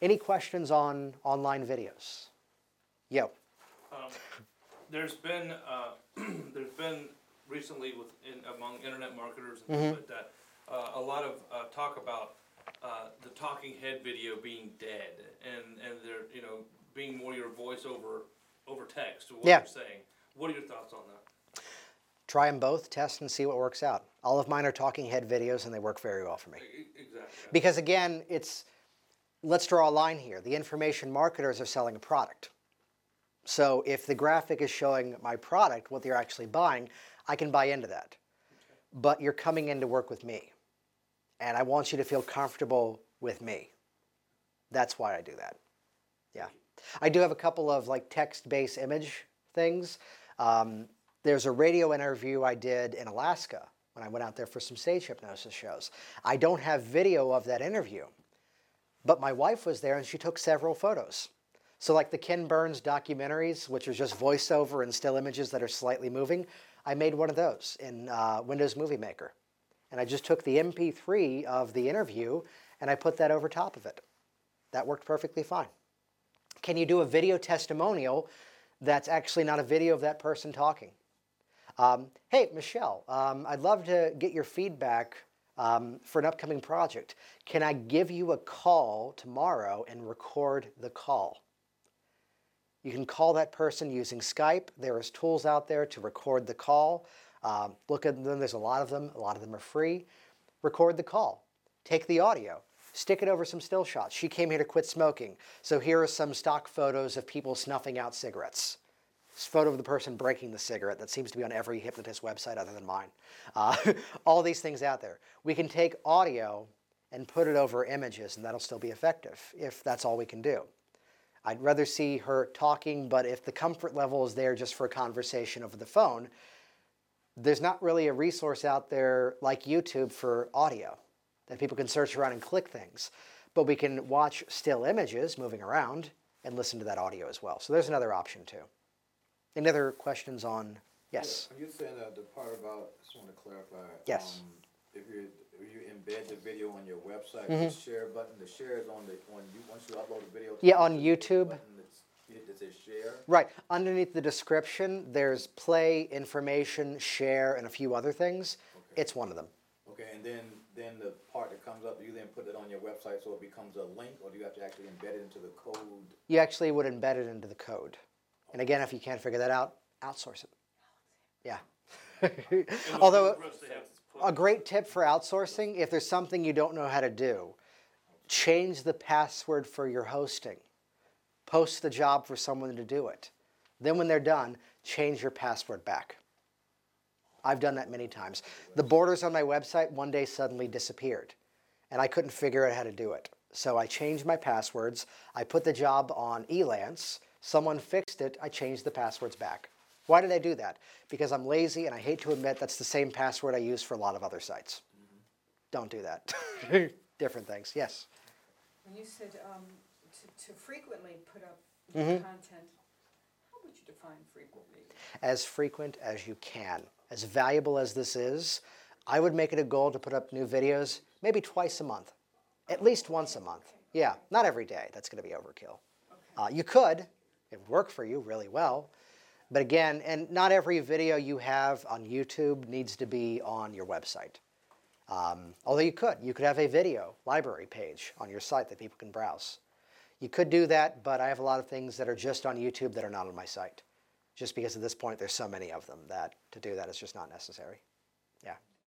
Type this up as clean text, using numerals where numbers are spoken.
Any questions on online videos? Yo. There's been recently among internet marketers and things like that, a lot of talk about the talking head video being dead, and they're being more your voice over text or what you're saying. What are your thoughts on that? Try them both, test and see what works out. All of mine are talking head videos and they work very well for me. Exactly. Because again, let's draw a line here. The information marketers are selling a product. So if the graphic is showing my product, what they're actually buying, I can buy into that. Okay. But you're coming in to work with me. And I want you to feel comfortable with me. That's why I do that. Yeah. I do have a couple of text-based image things. There's a radio interview I did in Alaska when I went out there for some stage hypnosis shows. I don't have video of that interview, but my wife was there and she took several photos. So like the Ken Burns documentaries, which are just voiceover and still images that are slightly moving, I made one of those in Windows Movie Maker. And I just took the MP3 of the interview and I put that over top of it. That worked perfectly fine. Can you do a video testimonial that's actually not a video of that person talking? Hey, Michelle, I'd love to get your feedback for an upcoming project. Can I give you a call tomorrow and record the call? You can call that person using Skype. There is tools out there to record the call. Look at them. There's a lot of them. A lot of them are free. Record the call. Take the audio. Stick it over some still shots. She came here to quit smoking. So here are some stock photos of people snuffing out cigarettes. This photo of the person breaking the cigarette that seems to be on every hypnotist website other than mine. All these things out there. We can take audio and put it over images, and that'll still be effective if that's all we can do. I'd rather see her talking, but if the comfort level is there just for a conversation over the phone, there's not really a resource out there like YouTube for audio that people can search around and click things. But we can watch still images moving around and listen to that audio as well. So there's another option too. Any other questions on, yes? Yeah, you said the part about, I just want to clarify. Yes. If you embed the video on your website, the share button, the share is on once you upload the video. Yeah, on YouTube. It says share. Right. Underneath the description, there's play, information, share, and a few other things. Okay. It's one of them. Okay, and then the part that comes up, do you then put it on your website so it becomes a link, or do you have to actually embed it into the code? You actually would embed it into the code. And again, if you can't figure that out, outsource it. Yeah. Although, a great tip for outsourcing, if there's something you don't know how to do, change the password for your hosting. Post the job for someone to do it. Then when they're done, change your password back. I've done that many times. The borders on my website one day suddenly disappeared, and I couldn't figure out how to do it. So I changed my passwords. I put the job on Elance. Someone fixed it. I changed the passwords back. Why did I do that? Because I'm lazy, and I hate to admit that's the same password I use for a lot of other sites. Don't do that. Different things. Yes? When you said to frequently put up content, how would you define frequently? As frequent as you can. As valuable as this is, I would make it a goal to put up new videos maybe twice a month. At least once a month. Okay. Yeah, not every day. That's going to be overkill. Okay. You could. It would work for you really well. But again, and not every video you have on YouTube needs to be on your website. Although you could have a video library page on your site that people can browse. You could do that, but I have a lot of things that are just on YouTube that are not on my site. Just because at this point there's so many of them that to do that is just not necessary. Yeah.